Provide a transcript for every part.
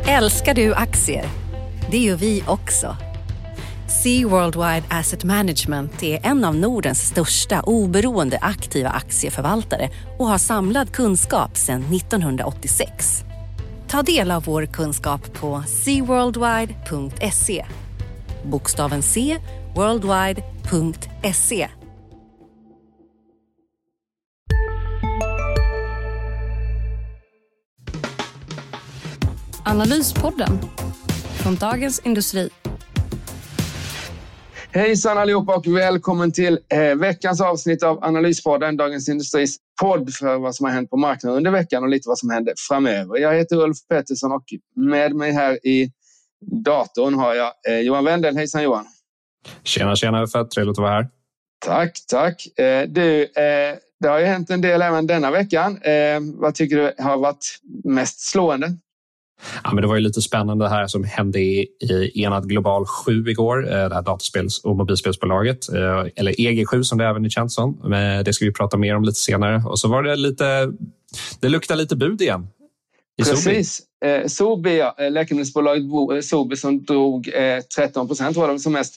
Älskar du aktier? Det gör vi också. Sea Worldwide Asset Management är en av Nordens största oberoende aktiva aktieförvaltare och har samlad kunskap sedan 1986. Ta del av vår kunskap på seaworldwide.se. Bokstaven C, worldwide.se. Analyspodden från Dagens Industri. Hejsan allihopa och välkommen till veckans avsnitt av Analyspodden, Dagens Industris podd för vad som har hänt på marknaden under veckan och lite vad som händer framöver. Jag heter Ulf Pettersson och med mig här i datorn har jag Johan Wendel. Hejsan Johan. Tjena, för trevligt att vara här. Tack. Det har ju hänt en del även denna veckan. Vad tycker du har varit mest slående? Ja, men det var ju lite spännande här som hände i Enad Global 7 igår, det här dataspels- och mobilspelsbolaget, eller EG7 som det även är känt som. Men det ska vi prata mer om lite senare. Och så var det luktade lite bud igen. Precis. Sobi, läkemedelsbolaget Sobi som drog 13% var de som mest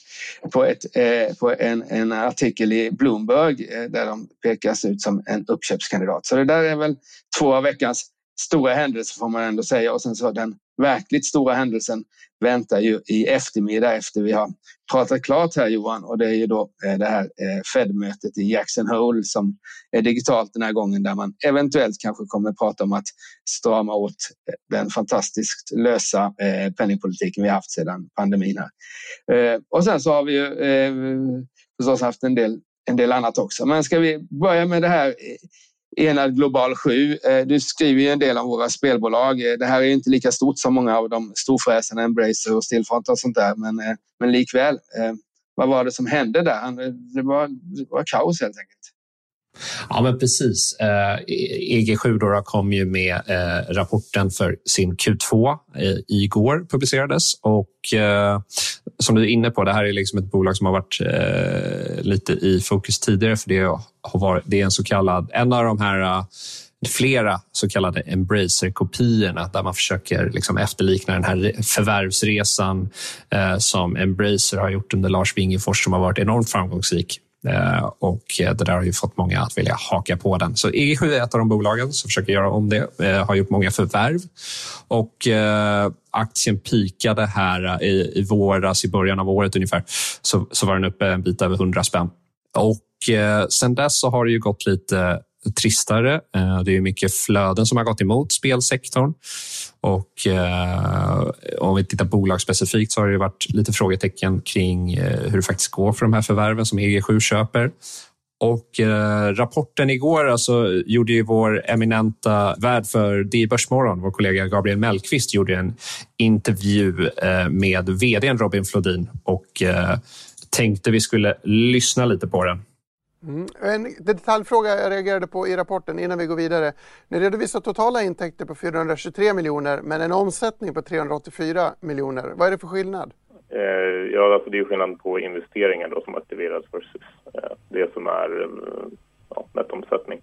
på en artikel i Bloomberg där de pekas ut som en uppköpskandidat. Så det där är väl två av veckans stora händelser får man ändå säga. Och sen så den verkligt stora händelsen väntar ju i eftermiddag efter vi har pratat klart här Johan. Och det är ju då det här Fed-mötet i Jackson Hole som är digitalt den här gången där man eventuellt kanske kommer att prata om att strama åt den fantastiskt lösa penningpolitiken vi har haft sedan pandemin här. Och sen så har vi ju förstås haft en del annat också. Men ska vi börja med det här Enad Global 7. Du skriver ju en del om våra spelbolag. Det här är inte lika stort som många av de storfräsarna, Embracer och Stillfront och sånt där. Men likväl, vad var det som hände där? Det var kaos helt enkelt. Ja, men precis. EG7 då kom ju med rapporten för sin Q2 igår publicerades och som du är inne på, det här är liksom ett bolag som har varit lite i fokus tidigare för det är en så kallad, en av de här flera så kallade Embracer-kopiorna där man försöker liksom efterlikna den här förvärvsresan som Embracer har gjort under Lars Wingefors som har varit enormt framgångsrik. Och det där har ju fått många att vilja haka på den. Så EG7 är ett av de bolagen som försöker göra om det. Har gjort många förvärv. Och aktien pikade här i våras, i början av året ungefär. Så var den uppe en bit över 100 spänn. Och sen dess så har det ju gått lite tristare. Det är mycket flöden som har gått emot spelsektorn. Och om vi tittar bolagsspecifikt så har det varit lite frågetecken kring hur det faktiskt går för de här förvärven som EG7 köper. Och rapporten igår alltså, gjorde ju vår eminenta värd för DI Börsmorgon, vår kollega Gabriel Mellqvist, gjorde en intervju med vdn Robin Flodin och tänkte vi skulle lyssna lite på den. En detaljfråga jag reagerade på i rapporten innan vi går vidare. Ni redovisar totala intäkter på 423 miljoner men en omsättning på 384 miljoner. Vad är det för skillnad? Ja, alltså det är skillnad på investeringar då som aktiveras versus det som är nettomsättning.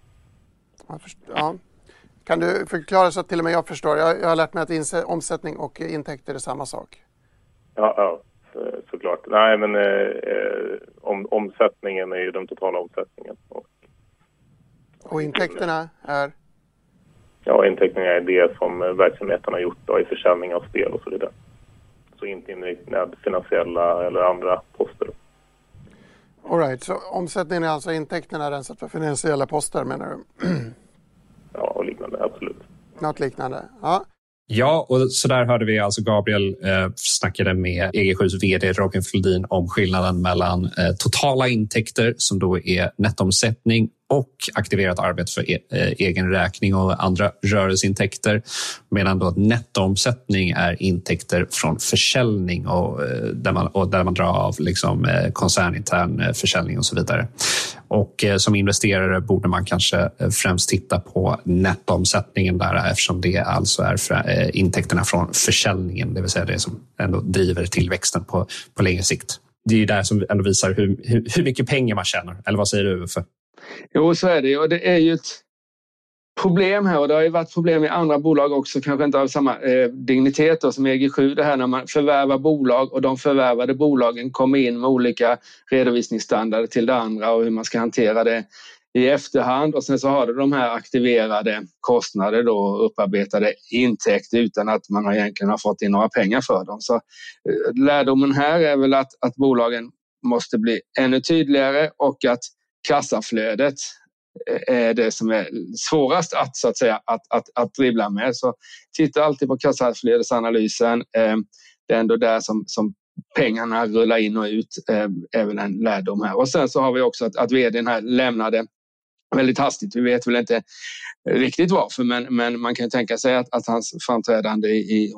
Ja. Kan du förklara så att till och med jag förstår? Jag har lärt mig att omsättning och intäkter är samma sak. Ja. Såklart. Nej, men omsättningen är ju den totala omsättningen. Och intäkterna är? Ja, intäkterna är det som verksamheten har gjort då, i försäljning av spel och så vidare. Så inte inriktad finansiella eller andra poster. All right, så omsättningen är alltså intäkterna rensat för finansiella poster menar du? Ja, och liknande, absolut. Något liknande, ja. Ja, och så där hörde vi alltså Gabriel snackade med EG7s vd Robin Flodin om skillnaden mellan totala intäkter som då är nettomsättning och aktiverat arbete för egen räkning och andra rörelseintäkter, medan då nettoomsättning är intäkter från försäljning och där man drar av liksom koncernintern försäljning och så vidare. Och som investerare borde man kanske främst titta på nettoomsättningen där, eftersom det alltså är intäkterna från försäljningen, det vill säga det som ändå driver tillväxten på längre sikt. Det är ju där som ändå visar hur mycket pengar man tjänar. Eller vad säger du, Uffe? Jo, så är det. Och det är ju problem här, och det har ju varit problem i andra bolag också, kanske inte av samma dignitet då, som EG7, det här när man förvärvar bolag och de förvärvade bolagen kommer in med olika redovisningsstandarder till det andra och hur man ska hantera det i efterhand, och sen så har du de här aktiverade kostnader då, upparbetade intäkter utan att man egentligen har fått in några pengar för dem. Så lärdomen här är väl att bolagen måste bli ännu tydligare och att kassaflödet är det som är svårast att, så att säga, att dribbla med. Så titta alltid på kassaflödesanalysen. Det är ändå där som pengarna rullar in och ut, är väl en lärdom här. Och sen så har vi också att vdn här lämnade väldigt hastigt. Vi vet väl inte riktigt varför, men man kan tänka sig att hans framträdande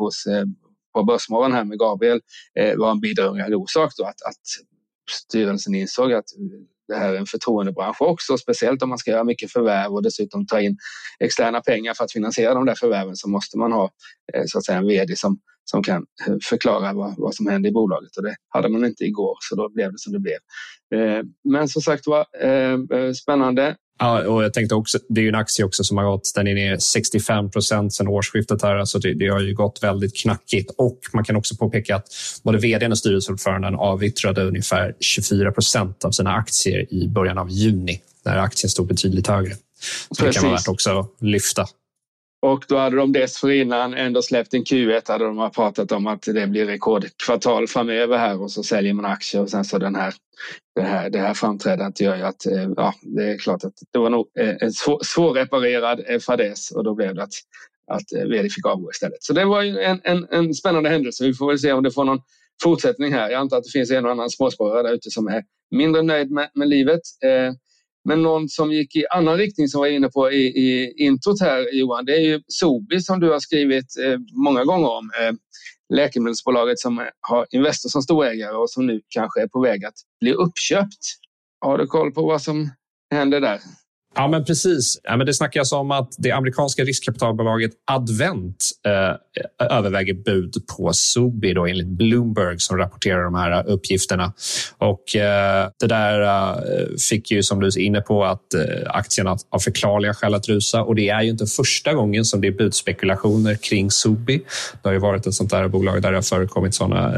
på Börsmorgon här med Gabriel var en bidragande orsak då, att styrelsen insåg att det här är en förtroendebransch också, speciellt om man ska göra mycket förvärv och dessutom ta in externa pengar för att finansiera de där förvärven, så måste man ha så att säga en vd som kan förklara vad som händer i bolaget, och det hade man inte igår, så då blev det som det blev. Men som sagt var spännande. Ja, och jag tänkte också, det är ju en aktie också som har gått, den är ner 65% sedan årsskiftet här, alltså det har ju gått väldigt knackigt, och man kan också påpeka att både vdn och styrelseordföranden avyttrade ungefär 24% av sina aktier i början av juni, när aktien stod betydligt högre. Så det kan vara värt också att lyfta. Och då hade de dessförinnan ändå släppt en Q1, hade de pratat om att det blir rekordkvartal framöver här, och så säljer man aktier, och sen så det här framträdandet gör ju att det är klart att det var nog en svårreparerad fadäs, och då blev det att vd fick avgå istället. Så det var ju en spännande händelse. Vi får väl se om det får någon fortsättning här. Jag antar att det finns en och annan småsparare där ute som är mindre nöjd med livet. Men någon som gick i annan riktning som var inne på i introt här, Johan, det är ju Sobi som du har skrivit många gånger om. Läkemedelsbolaget som har Investor som storägare och som nu kanske är på väg att bli uppköpt. Har du koll på vad som händer där? Ja, men precis. Ja, men det snackas om att det amerikanska riskkapitalbolaget Advent överväger bud på Sobi då, enligt Bloomberg som rapporterar de här uppgifterna. Och det där fick ju, som du är inne på, att aktierna av förklarliga skäl att rusa. Och det är ju inte första gången som det är budspekulationer kring Sobi. Det har ju varit ett sånt där bolag där det har förekommit sådana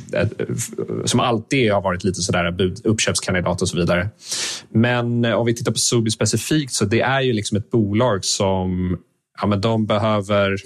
som alltid har varit lite sådär uppköpskandidat och så vidare. Men om vi tittar på Sobi specifikt, så det är ju liksom ett bolag som men de behöver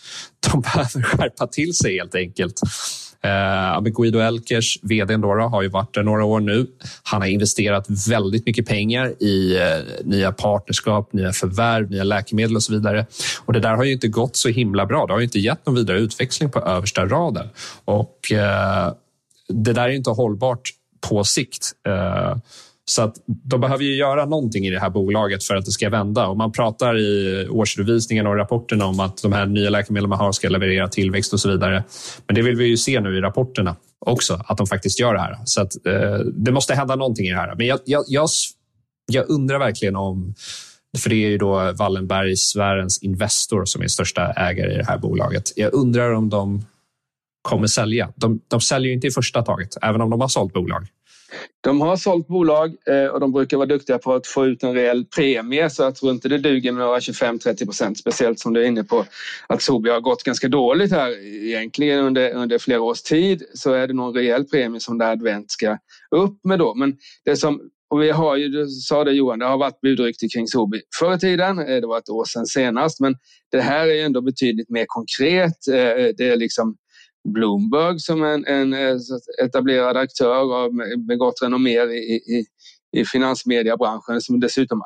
skärpa till sig helt enkelt. Guido Elkers, vdn då, har ju varit där några år nu. Han har investerat väldigt mycket pengar i nya partnerskap, nya förvärv, nya läkemedel och så vidare. Och det där har ju inte gått så himla bra. Det har ju inte gett någon vidare utväxling på översta raden. Och det där är inte hållbart på sikt. Så att de behöver ju göra någonting i det här bolaget för att det ska vända. Och man pratar i årsredovisningen och rapporten om att de här nya läkemedlen man har ska leverera tillväxt och så vidare. Men det vill vi ju se nu i rapporterna också, att de faktiskt gör det här. Så att det måste hända någonting i det här. Men jag undrar verkligen om, för det är ju då Wallenbergsfärens Investor som är största ägare i det här bolaget. Jag undrar om de kommer sälja. De säljer ju inte i första taget, även om de har sålt bolag. De har sålt bolag och de brukar vara duktiga på att få ut en reell premie, så jag tror inte det duger med några 25-30%, speciellt som du är inne på att Sobi har gått ganska dåligt här egentligen under flera års tid, så är det någon reell premie som det Advent ska upp med då. Men det som, och vi har ju, du sa det Johan, det har varit budrykte kring Sobi förr i tiden, det var ett år sedan senast, men det här är ändå betydligt mer konkret. Det är liksom Bloomberg som en etablerad aktör med gott renommé i finansmediabranschen, som dessutom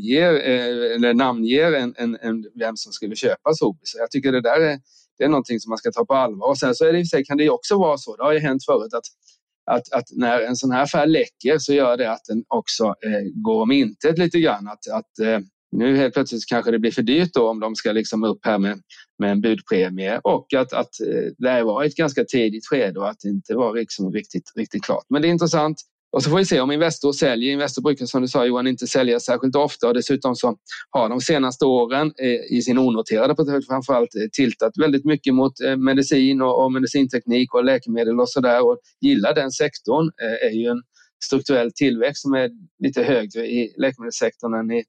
namnger vem som skulle köpa Sobi. Så jag tycker det är någonting som man ska ta på allvar. Och sen så är det i sig, kan det också vara så, det har ju hänt förut att när en sån här affär läcker så gör det att den också går om intet lite grann. Att nu helt plötsligt kanske det blir för dyrt då om de ska liksom upp här med en budpremie, och att det var ett ganska tidigt skede och att det inte var liksom riktigt klart. Men det är intressant. Och så får vi se om Investor säljer. Investor brukar, som du sa Johan, inte sälja särskilt ofta, och dessutom så har de senaste åren i sin onoterade portfölj framförallt tiltat väldigt mycket mot medicin och medicinteknik och läkemedel och sådär, och gillar den sektorn. Är ju en strukturell tillväxt som är lite högre i läkemedelssektorn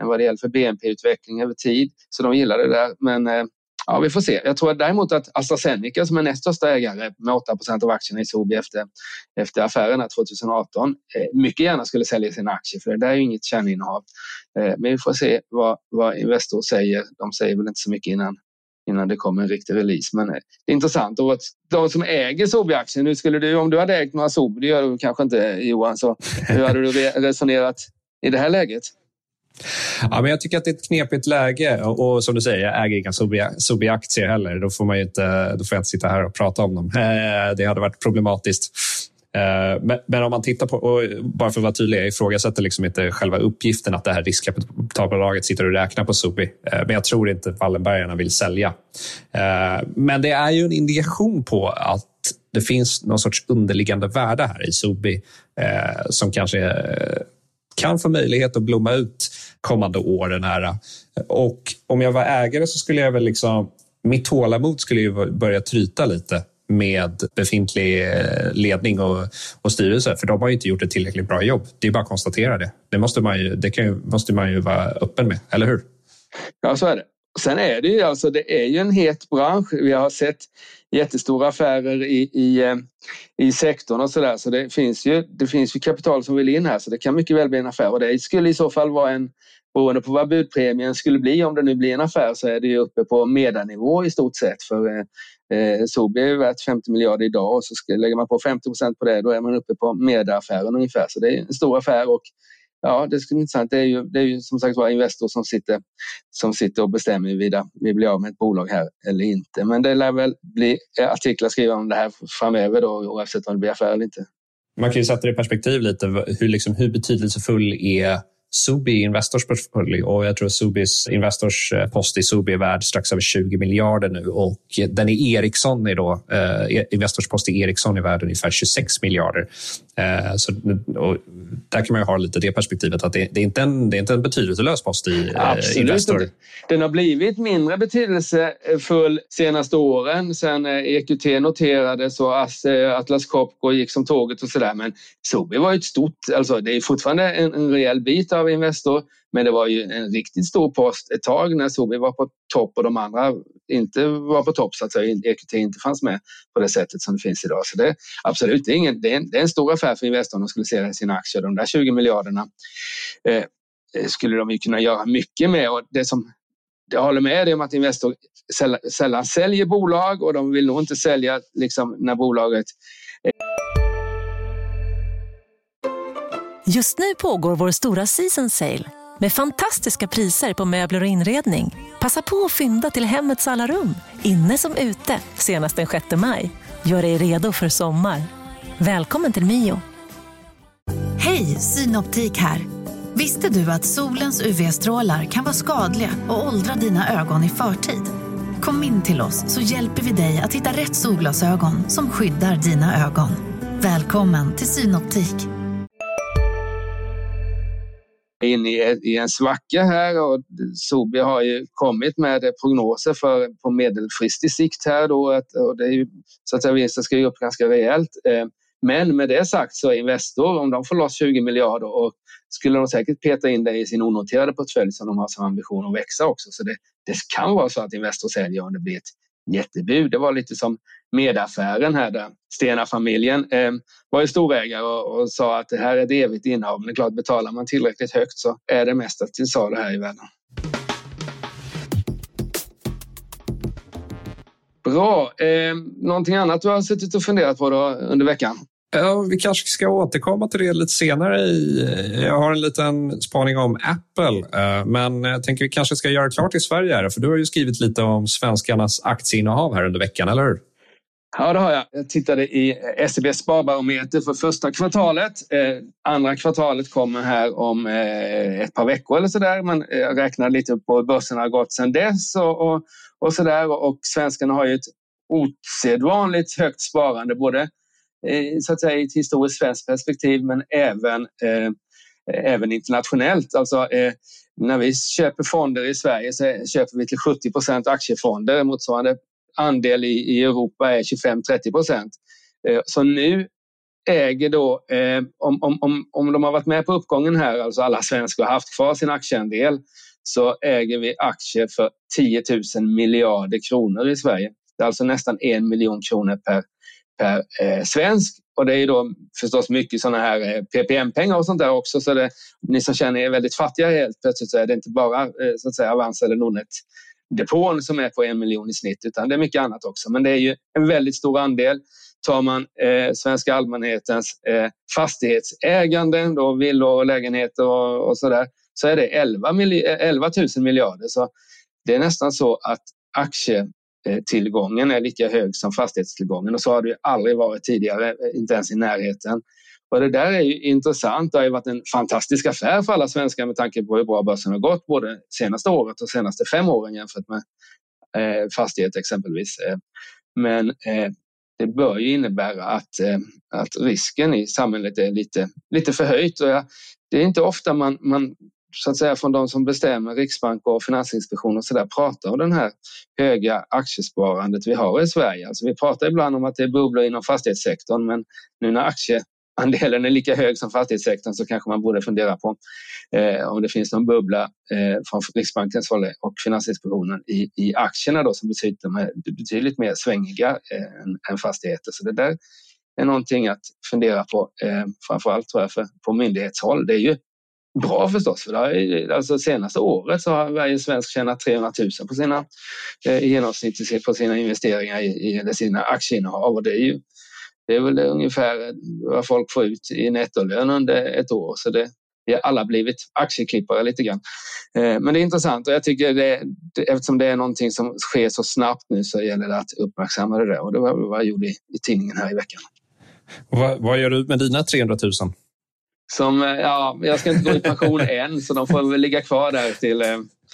än vad det gäller för BNP-utveckling över tid. Så de gillar det där. Men ja, vi får se. Jag tror däremot att AstraZeneca som är näst största ägare med 8% av aktierna i Sobi efter affärerna 2018 mycket gärna skulle sälja sina aktier, för det där är ju inget kärninnehav. Men vi får se vad Investor säger. De säger väl inte så mycket innan det kommer en riktig release. Men det är intressant. Och de som äger Sobi-aktien, nu skulle du, om du hade ägt några Sobi, det gör du kanske inte, Johan, så hur hade du resonerat i det här läget? Ja, men jag tycker att det är ett knepigt läge, och som du säger, jag äger inga Sobi-aktier heller. Då får jag inte sitta här och prata om dem. Det hade varit problematiskt. Men om man tittar på, och bara för att vara tydlig, jag ifrågasätter liksom inte själva uppgiften att det här riskkapitalbolaget sitter och räknar på Sobi. Men jag tror inte Wallenbergarna vill sälja. Men det är ju en indikation på att det finns någon sorts underliggande värde här i Sobi som kanske kan få möjlighet att blomma ut kommande år. Den här. Och om jag var ägare så skulle jag väl liksom, mitt tålamod skulle ju börja tryta lite med befintlig ledning och styrelse, för de har ju inte gjort ett tillräckligt bra jobb. Det är bara att konstatera det. Det måste man ju vara öppen med, eller hur? Ja, så är det. Sen är det ju alltså, det är ju en het bransch. Vi har sett jättestora affärer i sektorn och sådär, så det finns ju kapital som vill in här, så det kan mycket väl bli en affär, och det skulle i så fall vara beroende på vad budpremien skulle bli, om det nu blir en affär, så är det ju uppe på medarnivå i stort sett, för Sobi är ju värt 50 miljarder idag, och så lägger man på 50% på det, då är man uppe på medaaffären ungefär, så det är en stor affär. Och ja, det skulle vara intressant. Det är ju som sagt var Investor som sitter och bestämmer huruvida vi blir av med ett bolag här eller inte. Men det lär väl bli artiklar skrivna om det här framöver då, oavsett om det blir affär eller inte. Man kan ju sätta det i perspektiv lite. Hur betydelsefull är Sobi Investors portfölj, och jag tror Sobis Investors post i Sobi är värd strax över 20 miljarder nu, och den i Ericsson är då Investors post i Ericsson är värd ungefär 26 miljarder. Så och där kan man ju ha lite det perspektivet att det är inte en betydelselös post i Investor. Inte. Den har blivit mindre betydelsefull senaste åren sen EQT noterades och Atlas Copco gick som tåget och sådär, men Sobi var ju ett stort, alltså det är fortfarande en rejäl bit av Investor, men det var ju en riktigt stor post ett tag när Sobi var på topp och de andra inte var på topp, så att säga, EQT inte fanns med på det sättet som det finns idag. Så det är absolut det är en stor affär för Investor om de skulle se sina aktier. De där 20 miljarderna skulle de ju kunna göra mycket med, och jag håller med dig om att Investor sällan säljer bolag, och de vill nog inte sälja liksom när bolaget. Just nu pågår vår stora season sale med fantastiska priser på möbler och inredning. Passa på att fynda till hemmets alla rum, inne som ute, senast den 6 maj. Gör dig redo för sommar. Välkommen till Mio. Hej, Synoptik här. Visste du att solens UV-strålar kan vara skadliga och åldra dina ögon i förtid? Kom in till oss så hjälper vi dig att hitta rätt solglasögon som skyddar dina ögon. Välkommen till Synoptik. In i en svacka här, och Sobi har ju kommit med prognoser på medelfristig sikt här då, och det är ju så att säga vinsten ska ju upp ganska rejält. Men med det sagt så är Investor, om de får loss 20 miljarder, och skulle de säkert peta in det i sin onoterade portfölj som de har som ambition att växa också, så det kan vara så att Investor säljer om det blir ett jättebud. Det var lite som medaffären här där Stena-familjen var ju storägare och sa att det här är ett evigt innehav, men det är klart, betalar man tillräckligt högt så är det mesta till salu här i världen. Bra. Någonting annat du har suttit och funderat på då under veckan? Ja, vi kanske ska återkomma till det lite senare. Jag har en liten spaning om Apple, men jag tänker vi kanske ska göra klart i Sverige här, för du har ju skrivit lite om svenskarnas aktieinnehav här under veckan, eller hur? Ja, det har jag. Jag tittade i SEB Sparbarometer för första kvartalet. Andra kvartalet kommer här om ett par veckor eller sådär. Men jag räknar lite på börsen har gått sedan dess och sådär. Och svenskarna har ju ett osedvanligt högt sparande, både så att säga i ett historiskt svenskt perspektiv, men även internationellt. Alltså när vi köper fonder i Sverige så köper vi till 70% aktiefonder. Motsvarande andel i Europa är 25-30%. Så nu äger då, om de har varit med på uppgången här, alltså alla svenskar har haft kvar sin aktieandel, så äger vi aktier för 10 000 miljarder kronor i Sverige. Det är alltså nästan 1 miljon kronor per svensk. Och det är ju då förstås mycket sådana här PPM-pengar och sånt där också. Så det, ni som känner er väldigt fattiga helt plötsligt, så är det inte bara så att säga Avanza eller Nordnet-depån som är på 1 miljon i snitt, utan det är mycket annat också. Men det är ju en väldigt stor andel. Tar man svenska allmänhetens fastighetsägande, då villor och lägenheter och sådär, så är det 11 000 miljarder. Så det är nästan så att aktietillgången är lika hög som fastighetstillgången, och så har det ju aldrig varit tidigare, inte ens i närheten. Och det där är ju intressant. Det har ju varit en fantastisk affär för alla svenskar med tanke på hur bra börsen har gått både senaste året och senaste 5 åren jämfört med fastighet exempelvis. Men det bör ju innebära att risken i samhället är lite förhöjt. Och det är inte ofta man så att säga från de som bestämmer, Riksbank och Finansinspektion och så där, pratar om den här höga aktiesparandet vi har i Sverige. Alltså vi pratar ibland om att det är bubblor inom fastighetssektorn, men nu när aktieandelen är lika hög som fastighetssektorn så kanske man borde fundera på om det finns någon bubbla från Riksbankens håll och Finansinspektionen i aktierna då, som är betydligt mer svängiga än fastigheter. Så det där är någonting att fundera på, framförallt tror jag på myndighetshåll. Det är ju bra förstås, för alltså senaste året så har varje svensk tjänat 300 000 på sina i genomsnitt på sina investeringar eller sina aktieinnehav, och det är väl ungefär vad folk får ut i nettolön under ett år, så vi har alla blivit aktieklippare lite grann. Men det är intressant, och jag tycker eftersom det är någonting som sker så snabbt nu, så gäller det att uppmärksamma det där, och det var vad jag gjorde i tidningen här i veckan. Vad gör du med dina 300 000? Jag ska inte gå i pension än, så de får väl ligga kvar där till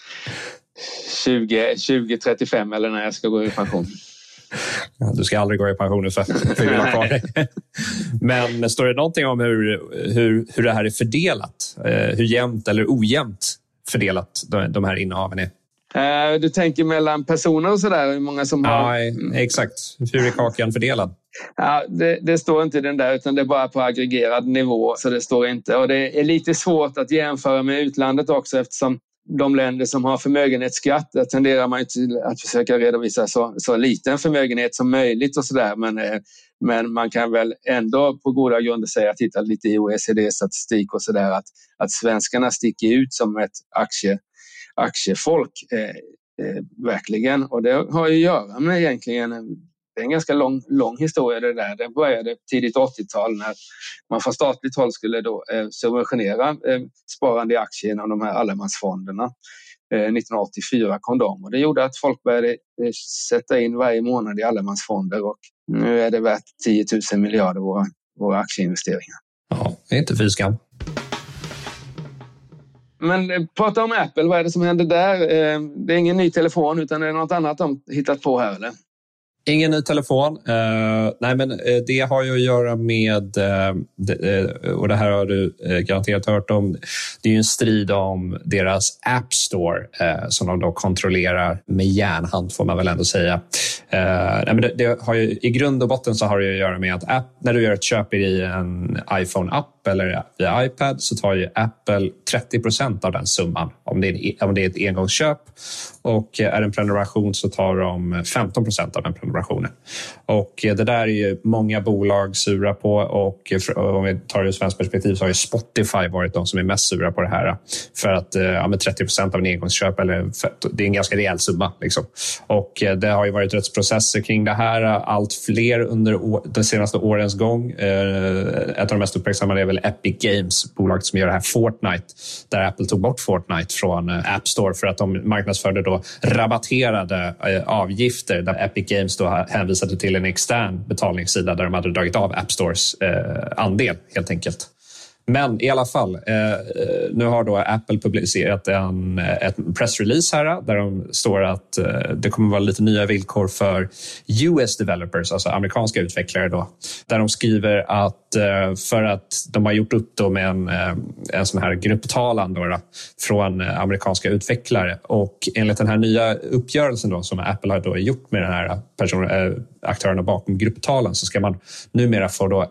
2035 eller när jag ska gå i pension. Ja, du ska aldrig gå i pension för att vill ha kvar dig. Men står det någonting om hur det här är fördelat? Hur jämnt eller ojämnt fördelat de här innehaven är? Du tänker mellan personer och sådär, hur många som har... Ja, exakt. Hur är kakan fördelad? Ja, det står inte i den där, utan det är bara på aggregerad nivå, så det står inte. Och det är lite svårt att jämföra med utlandet också, eftersom de länder som har förmögenhetsskatt, där tenderar man till att försöka redovisa så liten förmögenhet som möjligt och sådär. Men man kan väl ändå på goda grunder säga, att titta lite i OECD-statistik och sådär, att svenskarna sticker ut som ett aktiefolk verkligen. Och det har ju att göra med egentligen, det är en ganska lång historia det där. Det började tidigt 80-tal när man från statligt håll skulle då subventionera sparande i aktier inom de här allemansfonderna. 1984 kom de, och det gjorde att folk började sätta in varje månad i allemansfonder, och nu är det värt 10 000 miljarder våra aktieinvesteringar. Ja, det är inte fy skam. Men prata om Apple, vad är det som händer där? Det är ingen ny telefon, utan det är något annat de hittat på här, eller? Ingen ny telefon. Nej, men det har ju att göra med, och det här har du garanterat hört om, det är ju en strid om deras App Store som de då kontrollerar med järnhand, får man väl ändå säga. Nej, men det har ju, i grund och botten så har det att göra med att när du gör ett köp i en iPhone-app eller via iPad, så tar ju Apple 30% av den summan om det är ett engångsköp, och är det en prenumeration så tar de 15% av den prenumerationen. Och det där är ju många bolag sura på, och om vi tar det ur svenskt perspektiv så har ju Spotify varit de som är mest sura på det här, för att 30% av en engångsköp, det är en ganska rejäl summa liksom. Och det har ju varit rättsprocesser kring det här, allt fler under de senaste årens gång. Ett av de mest uppmärksammade är väl Epic Games, bolaget som gör det här Fortnite, där Apple tog bort Fortnite från App Store för att de marknadsförde då rabatterade avgifter, där Epic Games då hänvisade till en extern betalningssida där de hade dragit av App Stores andel helt enkelt. Men i alla fall, nu har då Apple publicerat ett pressrelease här där de står att det kommer vara lite nya villkor för US developers, alltså amerikanska utvecklare då, där de skriver att för att de har gjort upp då med en sån här grupptalan då från amerikanska utvecklare, och enligt den här nya uppgörelsen då som Apple har då gjort med den här aktörerna bakom grupptalan, så ska man numera få då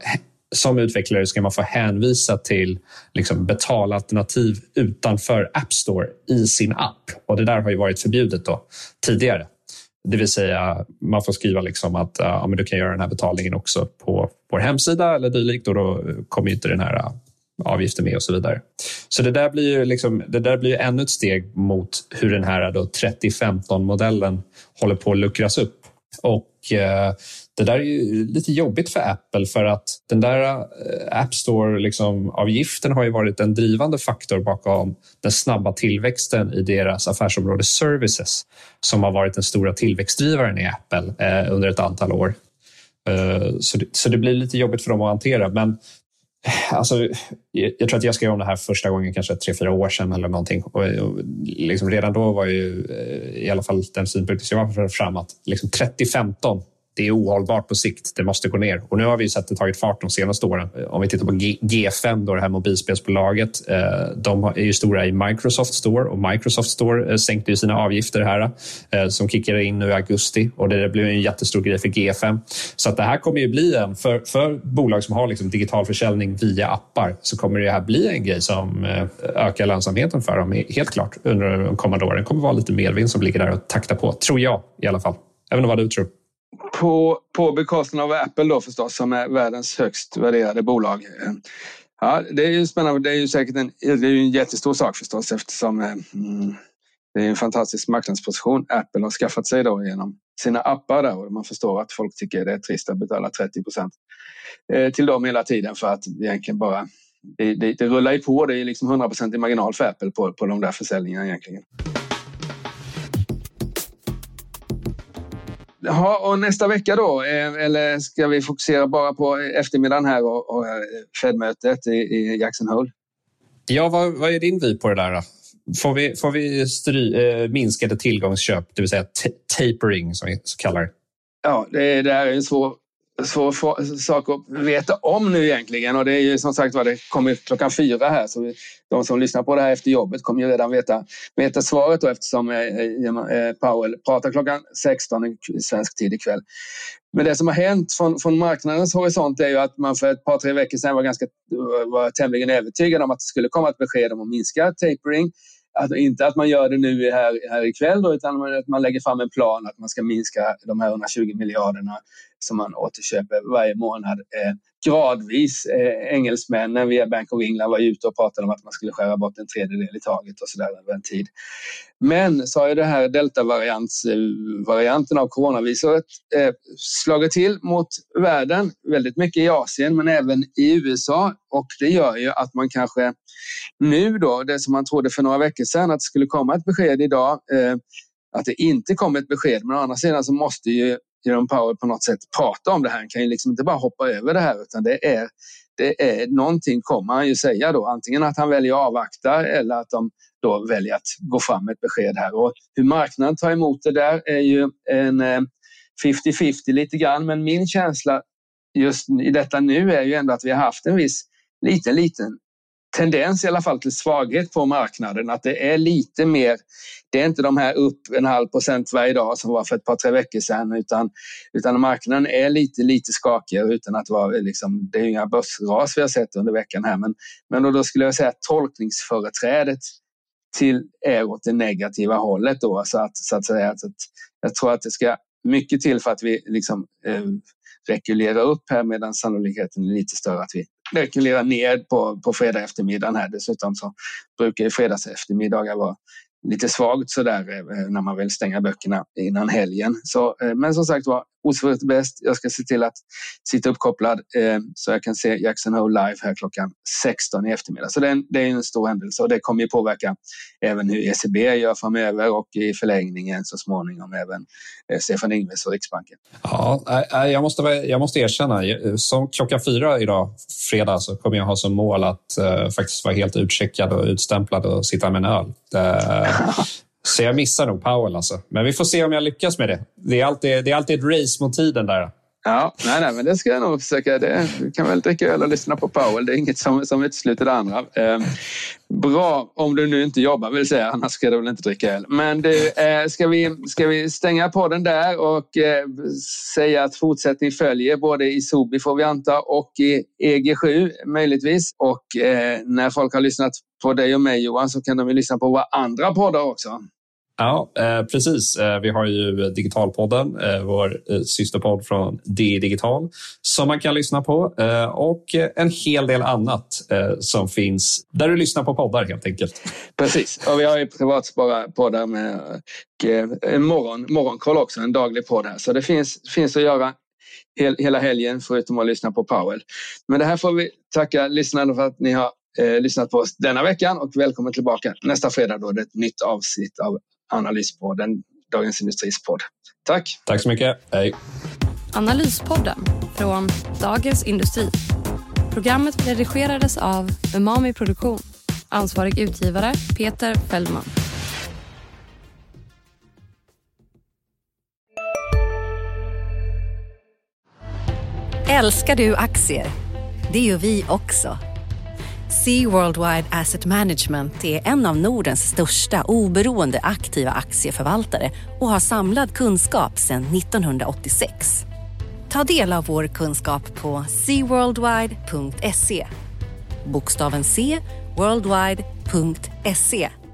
som utvecklare ska man få hänvisa till liksom betalalternativ utanför App Store i sin app. Och det där har ju varit förbjudet då tidigare. Det vill säga man får skriva liksom att men du kan göra den här betalningen också på vår hemsida eller dylikt, och då kommer inte den här avgiften med och så vidare. Så det där blir ju ännu ett steg mot hur den här då 3015-modellen håller på att luckras upp. Och det där är ju lite jobbigt för Apple, för att den där App Store-avgiften har ju varit en drivande faktor bakom den snabba tillväxten i deras affärsområde Services, som har varit den stora tillväxtdrivaren i Apple under ett antal år. Så det blir lite jobbigt för dem att hantera, men alltså, jag tror att jag skrev om det här första gången kanske 3-4 år sedan eller någonting, och liksom redan då var ju i alla fall den synpunkten som jag var fram att liksom 3015, det är ohållbart på sikt, det måste gå ner. Och nu har vi sett det tagit fart de senaste åren. Om vi tittar på G5, då, det här mobilspelsbolaget, de är ju stora i Microsoft Store, och Microsoft Store sänkte ju sina avgifter här som kickade in nu i augusti, och det blev en jättestor grej för G5. Så att det här kommer ju bli för bolag som har liksom digital försäljning via appar, så kommer det här bli en grej som ökar lönsamheten för dem, helt klart, under de kommande åren. Det kommer vara lite medvind som ligger där och taktar på, tror jag i alla fall. Även vad du tror. På bekostnad av Apple då förstås, som är världens högst värderade bolag. Ja, det är ju spännande. Det är ju säkert en jättestor sak förstås, eftersom det är en fantastisk marknadsposition Apple har skaffat sig då genom sina appar där, och man förstår att folk tycker det är trist att betala 30% till dem hela tiden, för att egentligen bara det rullar ju på. Det är liksom 100% i marginal för Apple på de där försäljningarna egentligen. Ja, och nästa vecka då, eller ska vi fokusera bara på eftermiddagen här och Fed-mötet i Jackson Hole? Ja, vad är din vy på det där då? Får vi minskade tillgångsköp, det vill säga tapering som vi kallar det? Ja, det är en svår sak att veta om nu egentligen, och det är ju som sagt vad det kommer 4:00 här, så de som lyssnar på det här efter jobbet kommer ju redan veta svaret då, eftersom Powell pratar 16:00 i svensk tid ikväll. Men det som har hänt från marknadens horisont är ju att man för ett par 3 veckor sedan var tämligen övertygad om att det skulle komma ett besked om att minska tapering. Inte att man gör det nu här ikväll då, utan att man lägger fram en plan att man ska minska de här 120 miljarderna som man återköper varje månad gradvis. Engelsmännen via Bank of England var ute och pratade om att man skulle skära bort 1/3 i taget och sådär över en tid. Men så har ju det här delta-varianten av coronaviruset slagit till mot världen, väldigt mycket i Asien men även i USA, och det gör ju att man kanske nu då, det som man trodde för några veckor sedan att det skulle komma ett besked idag, att det inte kommer ett besked, men å andra sidan så måste ju Jerome Powell på något sätt prata om det här. Han kan ju liksom inte bara hoppa över det här, utan det är någonting kommer han ju säga då. Antingen att han väljer att avvakta eller att de då väljer att gå fram med ett besked här. Och hur marknaden tar emot det där är ju en 50-50 lite grann, men min känsla just i detta nu är ju ändå att vi har haft en viss liten tendens i alla fall till svaghet på marknaden, att det är lite mer, det är inte de här upp 0,5% varje dag som var för ett par 3 veckor sedan, utan marknaden är lite skakigare, utan att vara liksom, det är ju inga börsras vi har sett under veckan här, men då skulle jag säga att tolkningsföreträdet är åt det negativa hållet då, så att säga att jag tror att det ska mycket till för att vi liksom rekylerar upp här, medan sannolikheten är lite större att vi rekylerar ner på fredag eftermiddagen här. Dessutom så brukar ju fredags eftermiddagar vara lite svagt sådär när man vill stänga böckerna innan helgen. Så, men som sagt var, osvuret bäst. Jag ska se till att sitta uppkopplad så jag kan se Jackson Hole live här 16:00 i eftermiddag. Så det är en stor händelse, och det kommer ju påverka även hur ECB gör framöver, och i förlängningen så småningom även Stefan Ingves och Riksbanken. Ja, jag måste erkänna, som 4:00 idag, fredag, så kommer jag ha som mål att faktiskt vara helt utcheckad och utstämplad och sitta med en öl. Så jag missar nog Powell alltså. Men vi får se om jag lyckas med det. Det är alltid ett race mot tiden där. Ja, nej, men det ska jag nog försöka. Du kan väl dricka öl och lyssna på Powell. Det är inget som utesluter det andra. Bra, om du nu inte jobbar vill säga. Annars ska du väl inte dricka öl. Men du, ska vi stänga på den där och säga att fortsättning följer både i Sobi får vi anta och i EG7 möjligtvis. Och när folk har lyssnat på dig och mig Johan så kan de ju lyssna på våra andra poddar också. Ja, precis. Vi har ju Digitalpodden, vår systerpodd från DI Digital som man kan lyssna på och en hel del annat som finns där du lyssnar på poddar helt enkelt. Precis, och vi har ju privatspara-poddar med morgonkoll också, en daglig podd här. Så det finns att göra hela helgen förutom att lyssna på Powell. Men det här får vi tacka lyssnarna för att ni har lyssnat på oss denna veckan och välkommen tillbaka nästa fredag då det är ett nytt avsnitt av Analyspodden, Dagens Industris podd. Tack! Tack så mycket, hej! Analyspodden från Dagens Industri. Programmet redigerades av Umami Produktion. Ansvarig utgivare Peter Fällman. Älskar du aktier? Det gör vi också. Sea Worldwide Asset Management är en av Nordens största oberoende aktiva aktieförvaltare och har samlad kunskap sedan 1986. Ta del av vår kunskap på seaworldwide.se. Bokstaven C, worldwide.se.